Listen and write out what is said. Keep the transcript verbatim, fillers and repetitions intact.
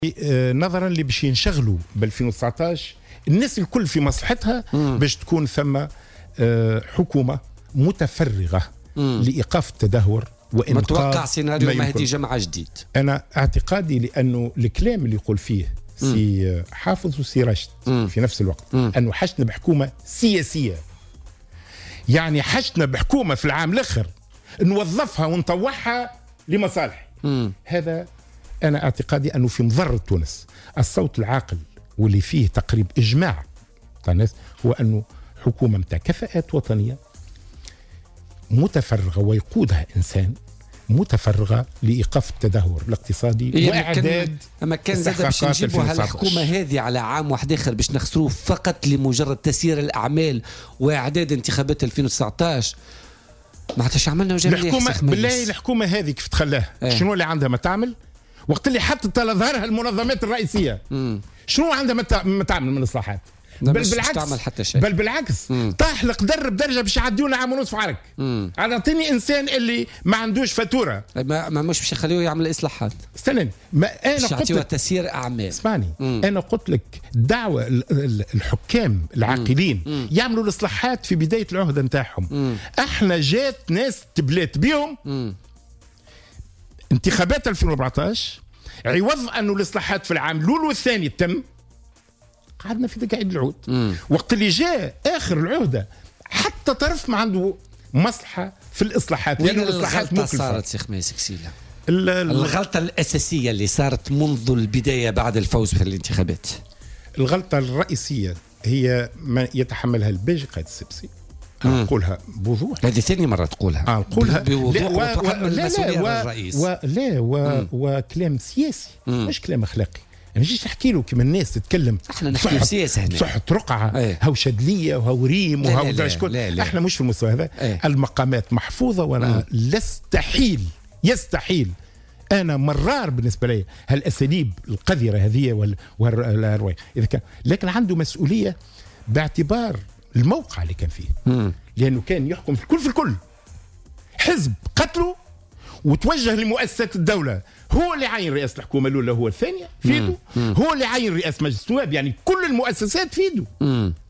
نظرا اللي باش ينشغلوا ب ألفين وتسعطاش الناس الكل في مصلحتها باش تكون ثم حكومة متفرغة مم. لإيقاف التدهور وإنقاذ. ما توقع سيناريو مهدي جمعة جديد؟ أنا اعتقادي لأنه الكلام اللي يقول فيه سي حافظ وسي راشد في نفس الوقت مم. أنه حشنا بحكومة سياسية، يعني حشنا بحكومة في العام الآخر نوظفها ونطوعها لمصالح. مم. هذا أنا اعتقادي أنه في مضر تونس. الصوت العاقل واللي فيه تقريب إجماع تاع الناس هو أنه حكومة متاع كفاءات وطنية متفرغة ويقودها إنسان متفرغة لإيقاف التدهور الاقتصادي وإعداد. أما كان زاد باش نجيبوا هالحكومة هذه على عام واحد آخر باش نخسروه فقط لمجرد تسيير الأعمال وإعداد انتخابات ألفين وتسعطاش، ما عادش عملنا وجه الحكومة. بالله الحكومة هذه كيف تخلاها؟ ايه؟ شنو اللي عندها ما تعمل؟ وقت اللي حطت على ظهرها المنظمات الرئيسية مم. شنو عندها ما تعمل من إصلاحات؟ بل بالعكس تعمل حتى شيء. بل بالعكس مم. طاح القدر بدرجه باش يعديونا عام ونصف عرك. اعطيني انسان اللي ما عندوش فاتوره، ما, ما مش باش يخليه يعمل اصلاحات. استنى، ما انا قلت لك تسيير اعمال. اسمعني، مم. انا قلت لك دعوه الحكام العاقلين مم. يعملوا الاصلاحات في بدايه العهده نتاعهم. احنا جات ناس تبلات بيهم مم. انتخابات ألفين وأربعطاش، عوض انه الاصلاحات في العام الاول والثاني تم، قعدنا في تقاعد العود. مم. وقت اللي جاء اخر العهده حتى طرف ما عنده مصلحه في الاصلاحات، لانه الاصلاحات مكلفه. صارت شيخ ماسك سيلا الغلطه الاساسيه اللي صارت منذ البدايه بعد الفوز في الانتخابات. الغلطه الرئيسيه هي ما يتحملها الباجي قائد السبسي. أنا أقولها بوضوح، هذه ثاني مرة تقولها. أنا أقولها بوضوح وتحمل المسؤولية على الرئيس. و... لا و... وكلام سياسي مم. مش كلام أخلاقي. ما نجيش نحكي له كما الناس تتكلم. احنا نحكي سياسة هنا، صحة رقعة ايه. هاو شدلية وهاو ريم وهاو درشكول. احنا مش في المستوى هذا ايه. المقامات محفوظة وأنا يستحيل يستحيل أنا مرار بالنسبة لي هالأساليب القذرة هذه والرواية إذا كان، لكن عنده مسؤولية باعتبار الموقع اللي كان فيه. مم. لأنه كان يحكم في الكل في الكل، حزب قتله وتوجه لمؤسسات الدولة، هو اللي عين رئاسة الحكومة الأولى هو الثانية في يده، هو اللي عين رئاسة مجلس النواب، يعني كل المؤسسات في يده.